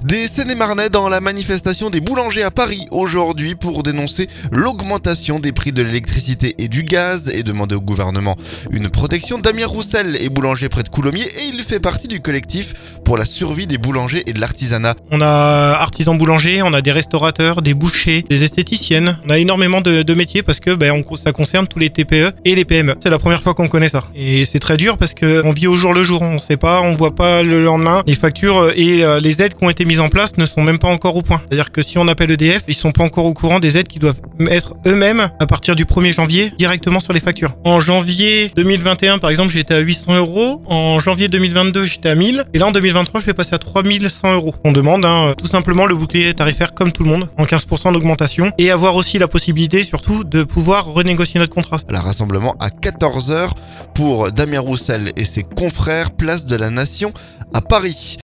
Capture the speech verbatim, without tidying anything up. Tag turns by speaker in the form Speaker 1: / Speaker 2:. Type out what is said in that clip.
Speaker 1: Des Seine-et-Marnais dans la manifestation des boulangers à Paris aujourd'hui pour dénoncer l'augmentation des prix de l'électricité et du gaz et demander au gouvernement une protection. Damien Roussel est boulanger près de Coulommiers et il fait partie du collectif pour la survie des boulangers et de l'artisanat.
Speaker 2: On a artisans boulangers, on a des restaurateurs, des bouchers, des esthéticiennes. On a énormément de, de métiers parce que ben, on, ça concerne tous les T P E et les P M E. C'est la première fois qu'on connaît ça. Et c'est très dur parce qu'on vit au jour le jour. On sait pas, on voit pas le lendemain. Les factures et euh, les aides qui ont été mises en place ne sont même pas encore au point. C'est-à-dire que si on appelle E D F, ils sont pas encore au courant des aides qui doivent être eux-mêmes à partir du premier janvier directement sur les factures. En janvier deux mille vingt et un, par exemple, j'étais à huit cents euros. En janvier deux mille vingt-deux, j'étais à mille. Et là, en deux mille vingt-trois, je vais passer à trois mille cent euros. On demande hein, tout simplement le bouclier tarifaire comme tout le monde, en quinze pour cent d'augmentation, et avoir aussi la possibilité, surtout, de pouvoir renégocier notre contrat.
Speaker 1: Le rassemblement à quatorze heures pour Damien Roussel et ses confrères, place de la Nation à Paris.